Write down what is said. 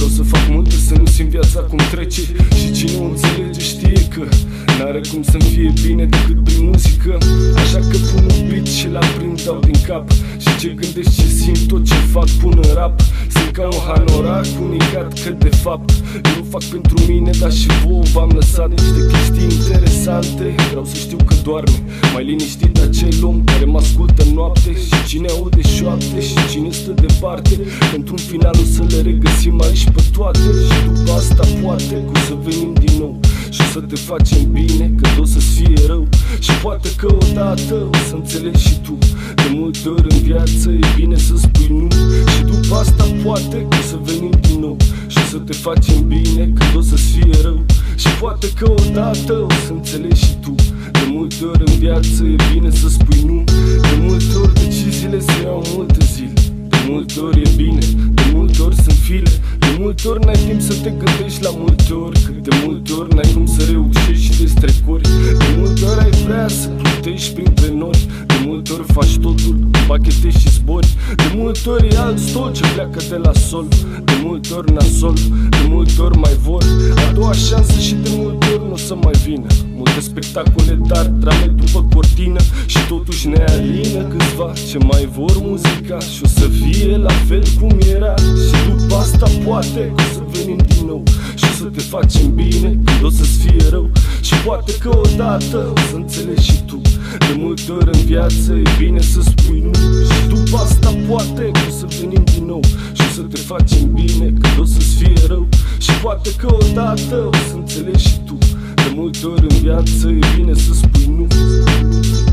să fac multe să nu simt viața cum trece. Și cine o înțelege știe că n-are cum să-mi fie bine decât prin muzică. Așa că pun un beat și la prind dau din cap. Și ce gândesc, ce simt, tot ce fac pun în rap. Sunt ca un hanorac unicat că de fapt nu fac pentru mine, dar și vouă v-am lăsat niște chestii interesante. Vreau să știu că doarme mai liniștit acel om care mă ascultă noapte. Și cine aude șoapte și cine stă departe, pentru-un final o să le regăsim aici pe toate. Și după asta poate că o să venim din nou și o să te facem bine când o să-ți fie rău. Și poate că odată o să înțelegi și tu, de multe ori în viață e bine să spui nu. Și după asta poate că o să venim din nou și o să te facem bine când o să-ți fie rău. Și poate că odată o să înțelegi și tu, de multe ori în viață e bine să spui nu. De multe ori deciziile se iau multe zile, de multe ori e bine, de multe ori sunt file. De multe ori n-ai timp să te gândești la multe ori, că de multe ori n-ai cum să reușești și te strecori. De multe ori ai vrea să plutești printre nori, de multe ori faci totul, împachetezi și zbori. De multe ori e alt stol ce pleacă de la sol, de multe ori nasol, de multe ori mai vor a doua șansă și de multe ori nu o să mai vină. Multe spectacole, dar drame după cortină și totuși ne alină câțiva ce mai vor muzica și o să fie la fel cum era. Și după asta poate că o să venim din nou și o să te facem bine când o să-ți fie rău. Și poate că odată o să înțelegi și tu, de multe ori în viață e bine să spui nu. Și după asta poate că o să venim din nou și o să te facem bine când o să-ți fie rău. Și poate că odată o să înțelegi și tu, de multe ori în viață e bine să spui nu.